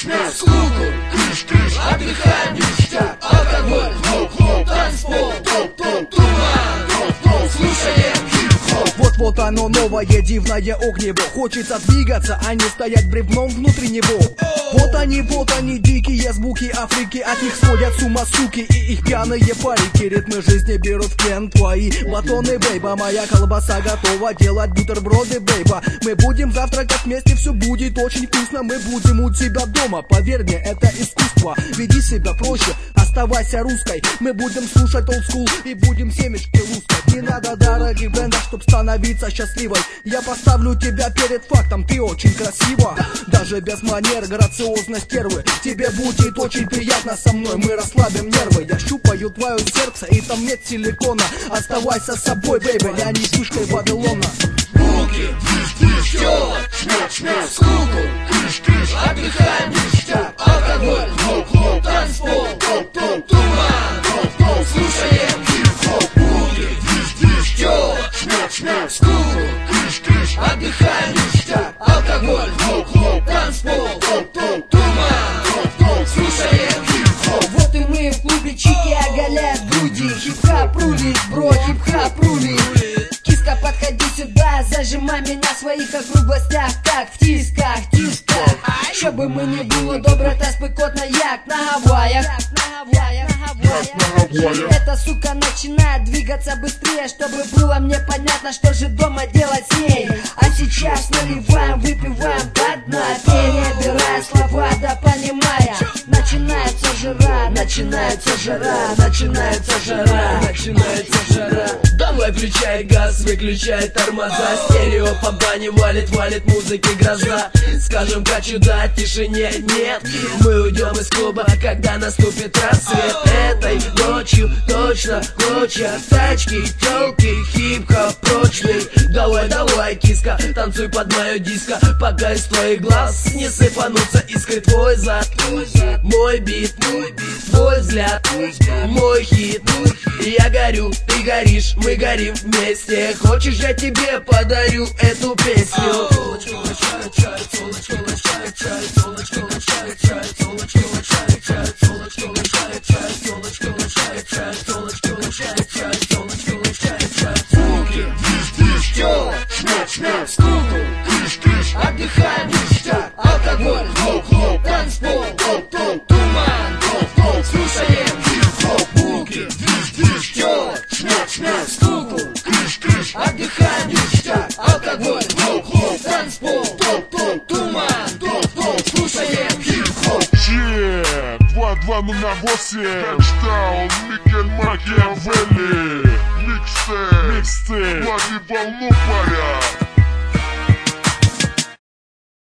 шмяк, скуку, кыш-кыш, отдыхаем, ништяк, алкоголь, хлоп-хлоп, танцпол, топ-топ, туман, топ-топ, слушаем хип-хоп. Вот оно новое дивное огнево. Хочется двигаться, а не стоять бревном внутри него. Вот они, дикие звуки Африки. От них сходят с ума суки и их пьяные парики. Ритмы жизни берут в плен твои батоны, бейба. Моя колбаса готова делать бутерброды, бейба. Мы будем завтракать вместе, все будет очень вкусно. Мы будем у тебя дома, поверь мне, это искусство. Веди себя проще, оставайся русской. Мы будем слушать old school и будем семечки лускать. Не надо дорогих брендов, чтоб становиться счастливой. Я поставлю тебя перед фактом, ты очень красива. Даже без манер, грациозно стервы. Тебе будет очень приятно со мной, мы расслабим нервы. Я щупаю твое сердце и там нет силикона. Оставайся с собой, бейби, я не пушкой Вавилона. Руки, движ, тёлок, шмяк, шмяк, скуку, кыш-кыш, отдыхаем, ништяк, алкоголь, хлоп-хлоп, танцпол, топ-топ, туман, топ-топ, слушаем хип-хоп. Руки, движ, тёлок, шмяк, шмяк, скуку, кыш-кыш, отдыхаем, ништяк, алкоголь, хлоп-хлоп, танцпол, топ-топ, туман, топ-топ, слушаем хип-хоп. Вот и мы в клубе, чики оголяют груди. Хип-хап рулит, бро, хип-хап рулит. Киска, подходи сюда, зажимай меня в своих округлостях, как в тисках, тисках. Чтобы мы не було добре та спекотно, як на Гаваях. Эта сука начинает двигаться быстрее, чтобы было мне понятно, что же дома делать с ней. А сейчас наливаем, выпиваем до дна, перебирая слова, да понимая. Начинается жара, начинается жара, начинается жара, начинается жара. Давай включай газ, выключай тормоза. Стерео по бане валит, валит музыки гроза. Скажем-ка чудо, тишине нет. Мы уйдем из клуба, когда наступит рассвет. Этой ночью точно хочет тачки, тёлки, хип-хоп прочный. Давай, давай, киска, танцуй под мою диско, пока из твоих глаз не сыпанутся искры. Твой зад, мой бит, твой взгляд, мой хит. Я горю, ты горишь, мы горим вместе. Хочешь, я тебе подарю эту песню. Руки, движ, тёлок, шмяк, шмяк, скуку, кыш-кыш, отдыхаем, ништяк, алкоголь, хлоп-хлоп, танцпол, топ-топ, туман, топ-топ, слушаем хип-хоп. Руки, движ, тёлок, шмяк, шмяк, скуку, кыш-кыш, отдыхаем, ништяк, алкоголь, хлоп-хлоп, танцпол, топ-топ, туман, топ-топ, слушаем хип-хоп. 2208 Touchdown, Микель Макиавелли. Микстейп, лови волну, паря.